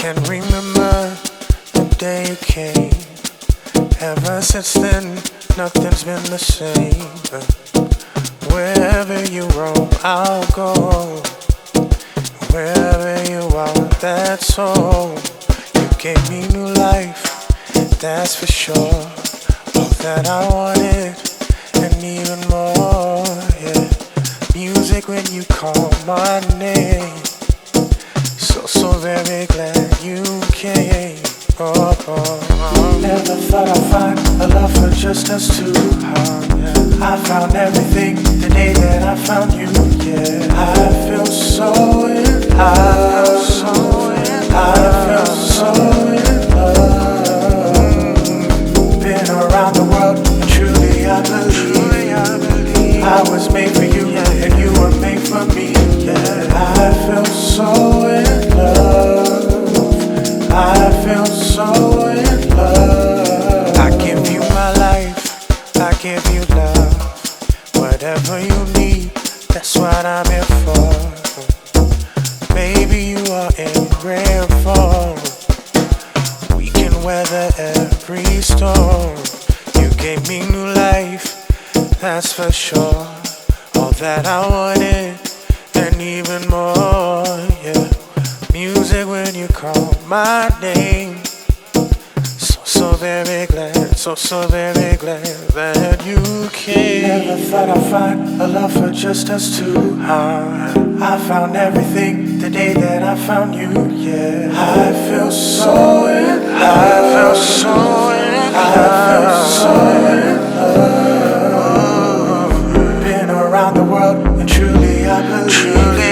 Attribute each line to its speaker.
Speaker 1: can remember the day you came. Ever since then, nothing's been the same. Wherever you roam, I'll go. Wherever you are, that's home. You gave me new life, that's for sure. All that I wanted, and even more, yeah. Music when you call my name. So very glad you came. Oh, oh. Never thought I'd find a love for just us two. Yeah. I found everything the day that I found you. Yeah, I feel so in love. I feel so in love. Been around the world, and truly I believe I was made for you, and you were made for me. Yeah, I feel so in love. I feel so in love. I give you my life, I give you love. Whatever you need, that's what I'm here for. Baby, you are in rare form. We can weather every storm. You gave me new life, that's for sure. All that I wanted, and even more, yeah. Music when you call my name. So very glad, so very glad that you came. Never thought I'd find a love for just us two. I found everything the day that I found you. Yeah, I feel so in love. I feel so in love. I feel so in love. Been around the world, and truly I believe.